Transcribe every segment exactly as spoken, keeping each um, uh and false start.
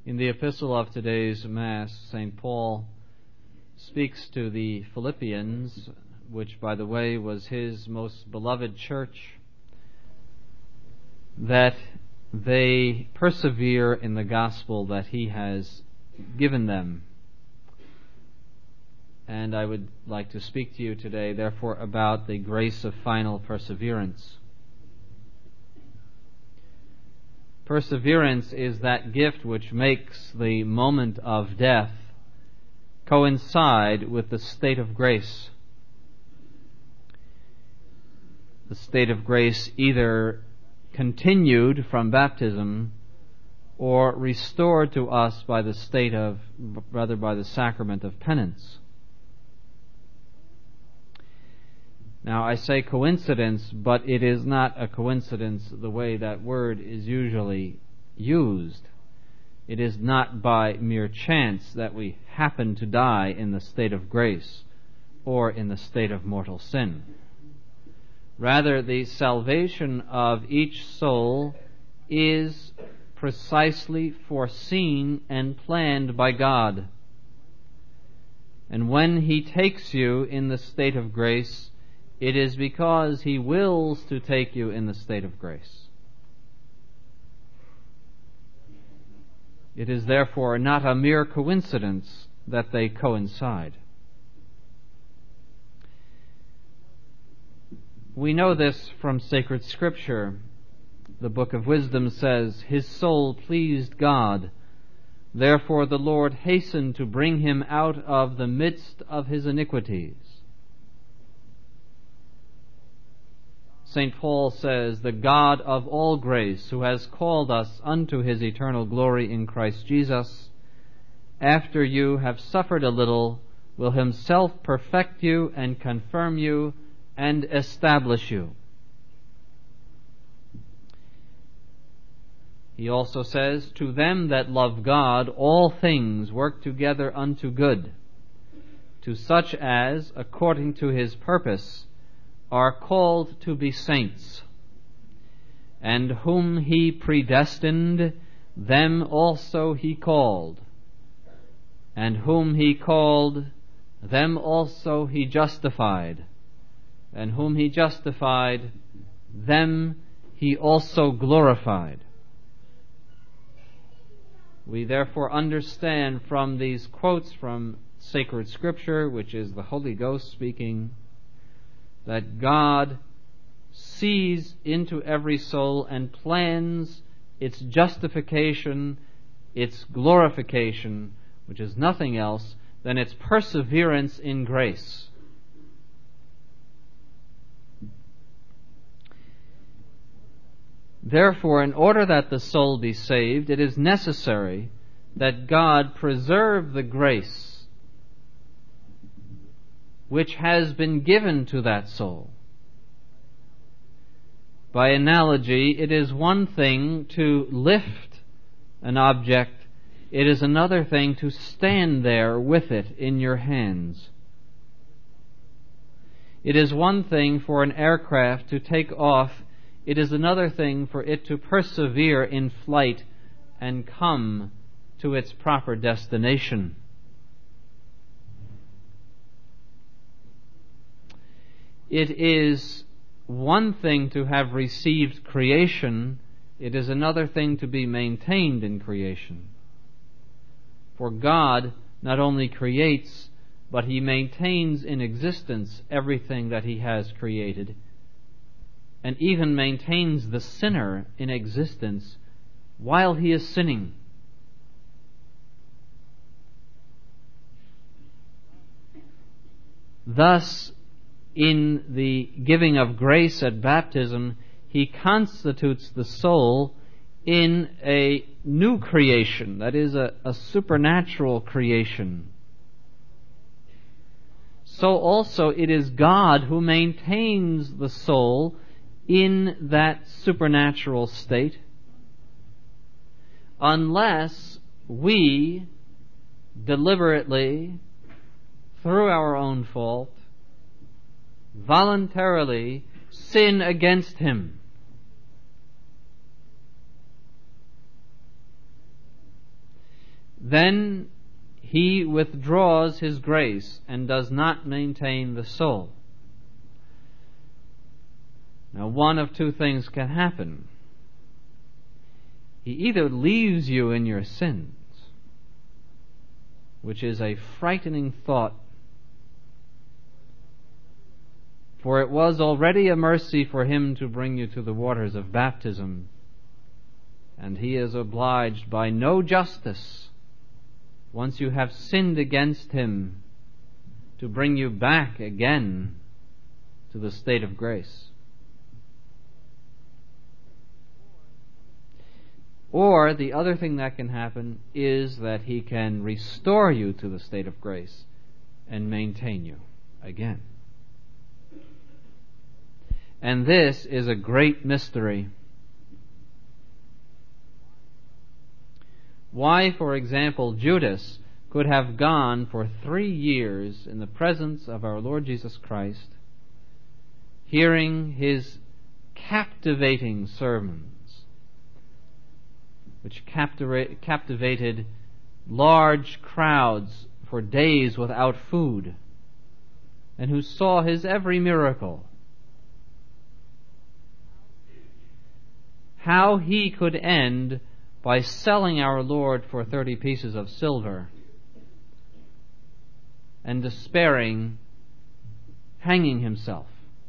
In the epistle of today's Mass, Saint Paul speaks to the Philippians, which, by the way, was his most beloved church, that they persevere in the gospel that he has given them. And I would like to speak to you today, therefore, about the grace of final perseverance. Perseverance is that gift which makes the moment of death coincide with the state of grace. The state of grace either continued from baptism or restored to us by the state of, rather by the sacrament of penance. Now, I say coincidence, but it is not a coincidence the way that word is usually used. It is not by mere chance that we happen to die in the state of grace or in the state of mortal sin. Rather, the salvation of each soul is precisely foreseen and planned by God. And when He takes you in the state of grace, it is because He wills to take you in the state of grace. It is therefore not a mere coincidence that they coincide. We know this from sacred Scripture. The Book of Wisdom says, "His soul pleased God. Therefore the Lord hastened to bring him out of the midst of his iniquities." Saint Paul says, "The God of all grace, who has called us unto His eternal glory in Christ Jesus, after you have suffered a little, will Himself perfect you and confirm you and establish you." He also says, "To them that love God, all things work together unto good, to such as, according to His purpose, are called to be saints. And whom He predestined, them also He called. And whom He called, them also He justified. And whom He justified, them He also glorified." We therefore understand from these quotes from sacred Scripture, which is the Holy Ghost speaking, that God sees into every soul and plans its justification, its glorification, which is nothing else than its perseverance in grace. Therefore, in order that the soul be saved, it is necessary that God preserve the grace which has been given to that soul. By analogy, it is one thing to lift an object, it is another thing to stand there with it in your hands. It is one thing for an aircraft to take off, it is another thing for it to persevere in flight and come to its proper destination. It is one thing to have received creation, it is another thing to be maintained in creation. For God not only creates, but He maintains in existence everything that He has created, and even maintains the sinner in existence while he is sinning. Thus, in the giving of grace at baptism, He constitutes the soul in a new creation, that is, a, a supernatural creation. So also it is God who maintains the soul in that supernatural state, unless we deliberately, through our own fault, voluntarily sin against Him. then he withdraws his grace and does not maintain the soul. Now, one of two things can happen. He either leaves you in your sins, which is a frightening thought, for it was already a mercy for him to bring you to the waters of baptism, and he is obliged by no justice, once you have sinned against him, to bring you back again to the state of grace. Or the other thing that can happen is that he can restore you to the state of grace and maintain you again. And this is a great mystery. Why, for example, Judas could have gone for three years in the presence of our Lord Jesus Christ, hearing his captivating sermons, which captiva- captivated large crowds for days without food, and who saw his every miracle, how he could end by selling our Lord for thirty pieces of silver and despairing, hanging himself.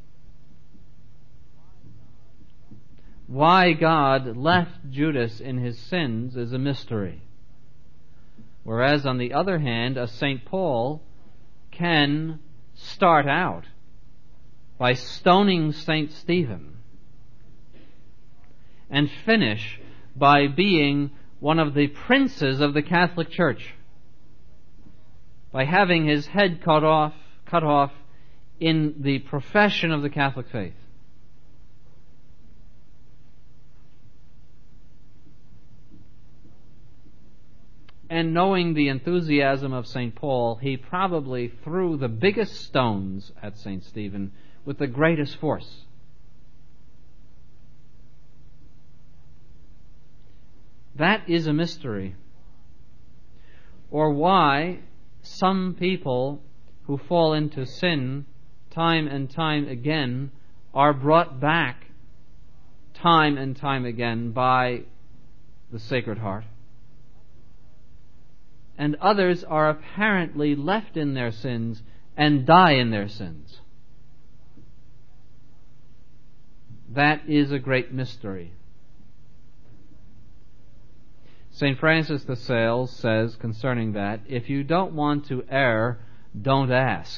Why God left Judas in his sins is a mystery. Whereas, on the other hand, a Saint Paul can start out by stoning Saint Stephen and finish by being one of the princes of the Catholic Church, by having his head cut off, cut off in the profession of the Catholic faith. And knowing the enthusiasm of Saint Paul, he probably threw the biggest stones at Saint Stephen with the greatest force. That is a mystery. Or why some people who fall into sin time and time again are brought back time and time again by the Sacred Heart, and others are apparently left in their sins and die in their sins. That is a great mystery. Saint Francis de Sales says concerning that, if you don't want to err, don't ask.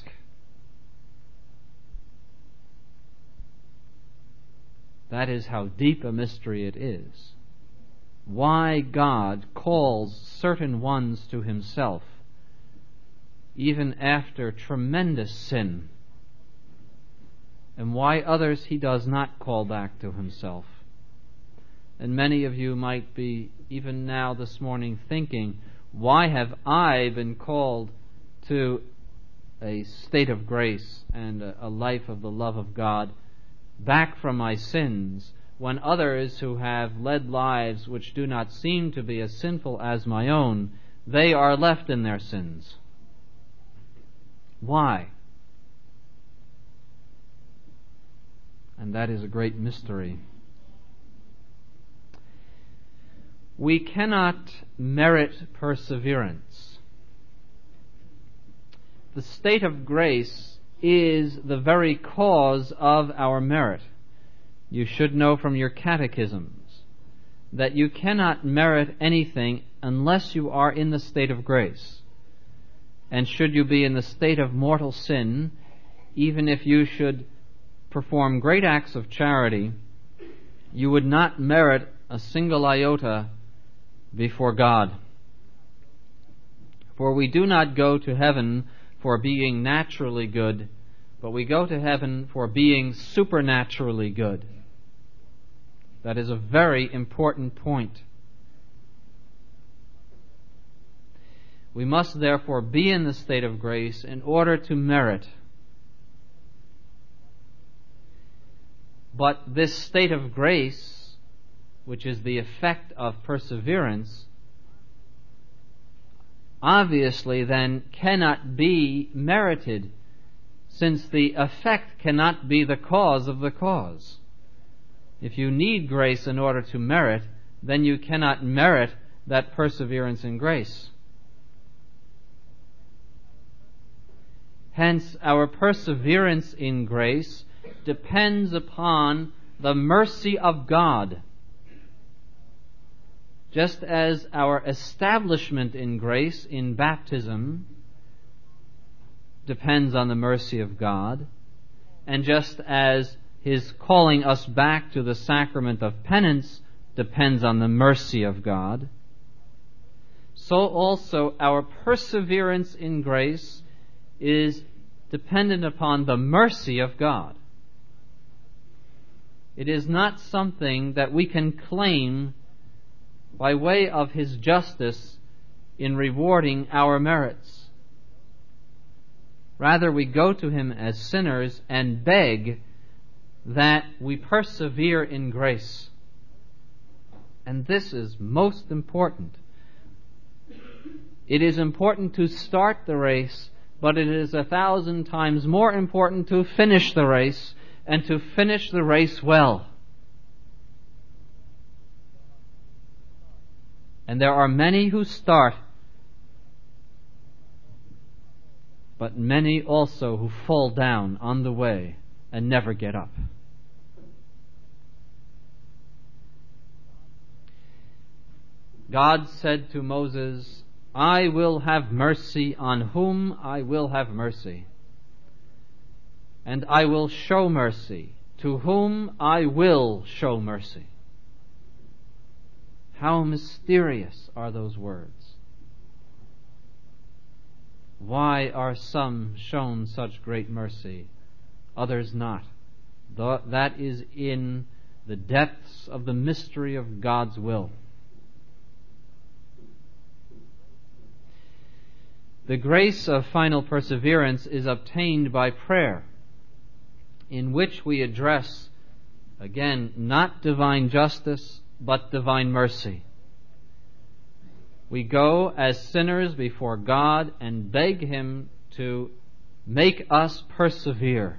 That is how deep a mystery it is. Why God calls certain ones to himself, even after tremendous sin, and why others he does not call back to himself. And many of you might be, even now this morning, thinking, why have I been called to a state of grace and a, a life of the love of God, back from my sins, when others who have led lives which do not seem to be as sinful as my own, they are left in their sins? Why? And that is a great mystery. We cannot merit perseverance. The state of grace is the very cause of our merit. You should know from your catechisms that you cannot merit anything unless you are in the state of grace. And should you be in the state of mortal sin, even if you should perform great acts of charity, you would not merit a single iota before God. For we do not go to heaven for being naturally good, but we go to heaven for being supernaturally good. That is a very important point. We must therefore be in the state of grace in order to merit. But this state of grace, which is the effect of perseverance, obviously then cannot be merited, since the effect cannot be the cause of the cause. If you need grace in order to merit, then you cannot merit that perseverance in grace. Hence, our perseverance in grace depends upon the mercy of God, just as our establishment in grace in baptism depends on the mercy of God, and just as His calling us back to the sacrament of penance depends on the mercy of God, so also our perseverance in grace is dependent upon the mercy of God. It is not something that we can claim by way of His justice in rewarding our merits. Rather, we go to Him as sinners and beg that we persevere in grace. And this is most important. It is important to start the race, but it is a thousand times more important to finish the race, and to finish the race well. And there are many who start, but many also who fall down on the way and never get up. God said to Moses, "I will have mercy on whom I will have mercy, and I will show mercy to whom I will show mercy." How mysterious are those words! Why are some shown such great mercy, others not? That is in the depths of the mystery of God's will. The grace of final perseverance is obtained by prayer, in which we address, again, not divine justice, but divine mercy. We go as sinners before God and beg Him to make us persevere.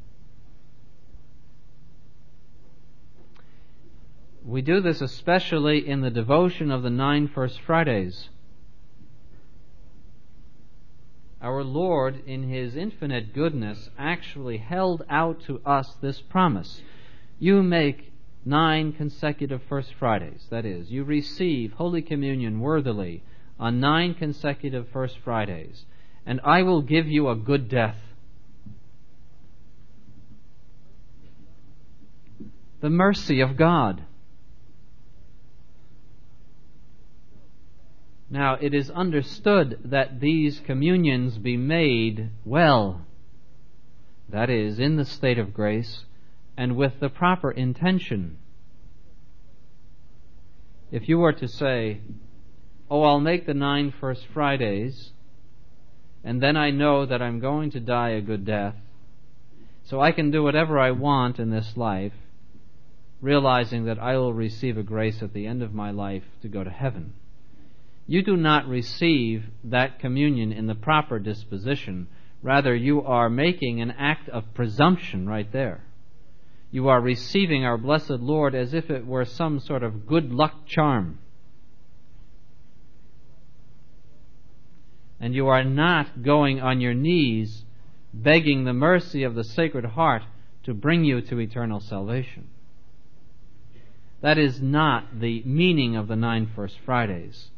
We do this especially in the devotion of the nine First Fridays. Our Lord, in His infinite goodness, actually held out to us this promise. You make nine consecutive First Fridays. That is, you receive Holy Communion worthily on nine consecutive First Fridays, and I will give you a good death. The mercy of God. Now, it is understood that these communions be made well, that is, in the state of grace, and with the proper intention. If you were to say, "Oh, I'll make the nine First Fridays, and then I know that I'm going to die a good death, so I can do whatever I want in this life, realizing that I will receive a grace at the end of my life to go to heaven," you do not receive that communion in the proper disposition. Rather, you are making an act of presumption right there. You are receiving our blessed Lord as if it were some sort of good luck charm. And you are not going on your knees begging the mercy of the Sacred Heart to bring you to eternal salvation. That is not the meaning of the nine First Fridays,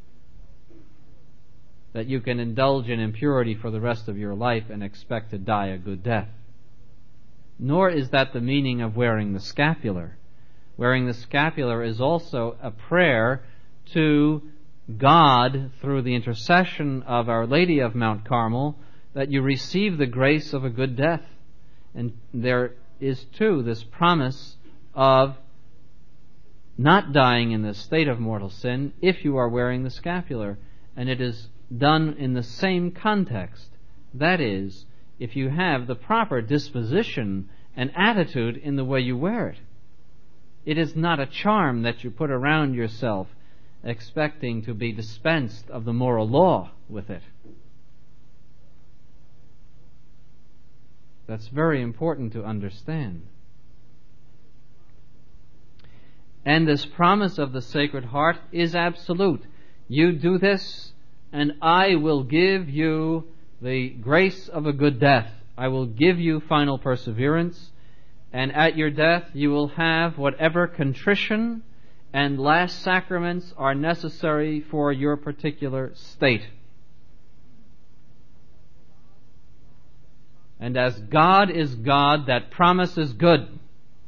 that you can indulge in impurity for the rest of your life and expect to die a good death. Nor is that the meaning of wearing the scapular. Wearing the scapular is also a prayer to God through the intercession of Our Lady of Mount Carmel that you receive the grace of a good death. And there is too this promise of not dying in the state of mortal sin if you are wearing the scapular. And it is done in the same context. That is, if you have the proper disposition and attitude in the way you wear it. It is not a charm that you put around yourself expecting to be dispensed of the moral law with it. That's very important to understand. And this promise of the Sacred Heart is absolute. You do this, and I will give you the grace of a good death. I will give you final perseverance, and at your death you will have whatever contrition and last sacraments are necessary for your particular state. And as God is God, that promise is good,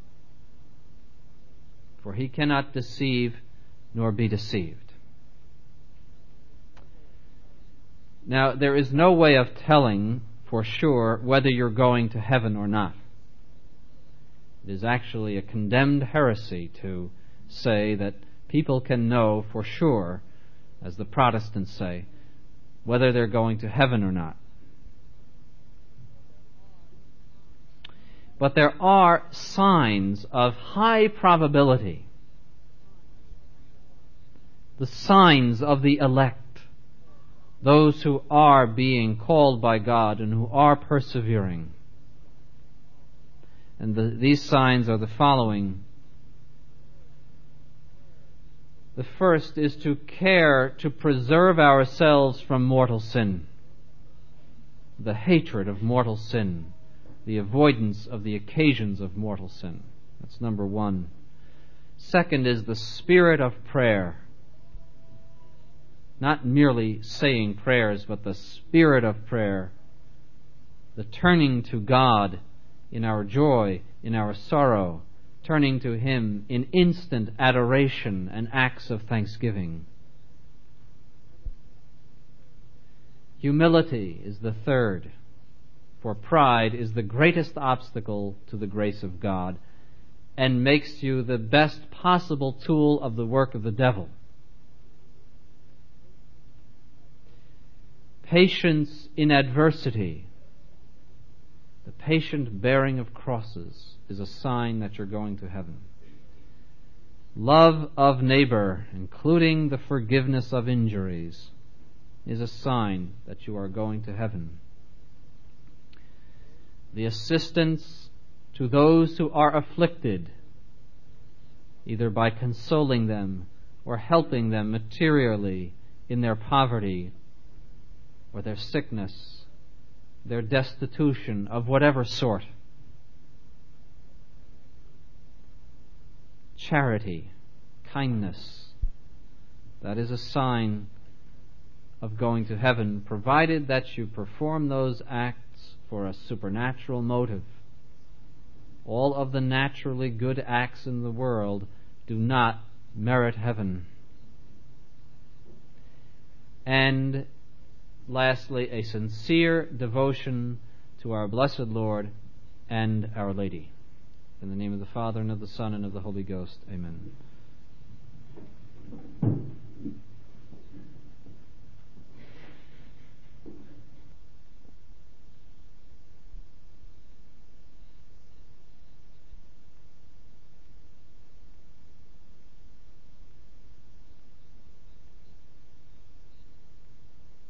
for He cannot deceive nor be deceived. Now, there is no way of telling for sure whether you're going to heaven or not. It is actually a condemned heresy to say that people can know for sure, as the Protestants say, whether they're going to heaven or not. But there are signs of high probability, the signs of the elect, those who are being called by God and who are persevering. And the, these signs are the following. The first is to care to preserve ourselves from mortal sin, the hatred of mortal sin, the avoidance of the occasions of mortal sin. That's number one. Second is the spirit of prayer. Not merely saying prayers, but the spirit of prayer, the turning to God in our joy, in our sorrow, turning to Him in instant adoration and acts of thanksgiving. Humility is the third, for pride is the greatest obstacle to the grace of God and makes you the best possible tool of the work of the devil. Patience in adversity, the patient bearing of crosses, is a sign that you're going to heaven. Love of neighbor, including the forgiveness of injuries, is a sign that you are going to heaven. The assistance to those who are afflicted, either by consoling them or helping them materially in their poverty or their sickness, their destitution of whatever sort. Charity, kindness, that is a sign of going to heaven, provided that you perform those acts for a supernatural motive. All of the naturally good acts in the world do not merit heaven. And lastly, a sincere devotion to our blessed Lord and Our Lady. In the name of the Father, and of the Son, and of the Holy Ghost. Amen.